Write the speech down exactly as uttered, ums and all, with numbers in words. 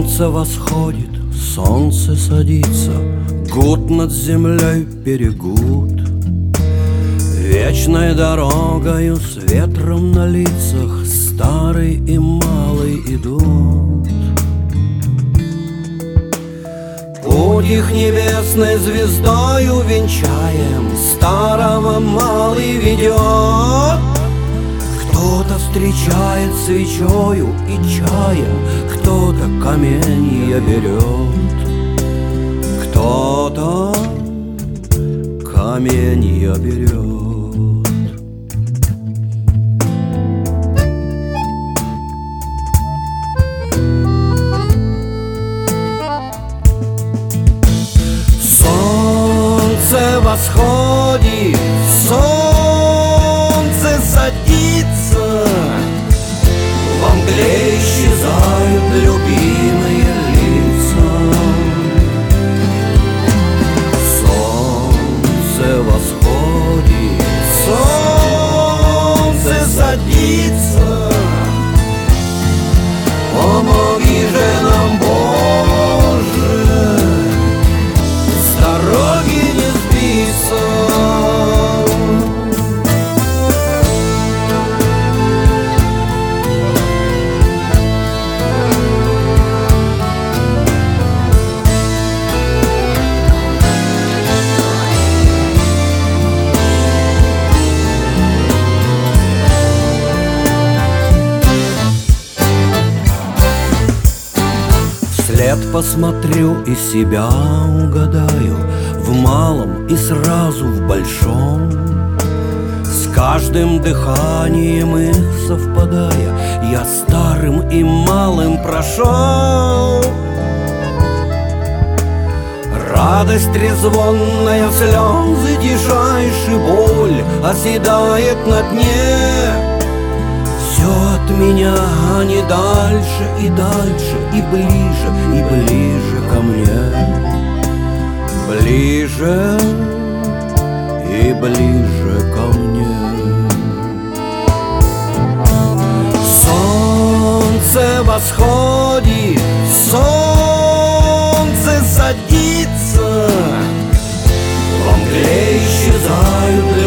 Солнце восходит, солнце садится, гуд над землей перегуд. Вечной дорогою с ветром на лицах старый и малый идут. Путь их небесной звездою венчаем, старого малый ведет. Кто-то встречает свечою и чаем, кто-то каменья берет, кто-то каменья берет. Солнце восходит, солнце садится, во мгле исчезают любимые лица. Солнце восходит, солнце садится, помоги же нам, Боже, с дороги не сбиться. Вслед посмотрю и себя угадаю, в малом и сразу в большом. С каждым дыханием их совпадая, я старым и малым прошел. Радость трезвонная, слезы тишайши, боль оседает на дне. Все от меня, а не дальше и дальше, и ближе, и ближе ко мне. Ближе и ближе ко мне. Солнце восходит, солнце садится, во мгле исчезают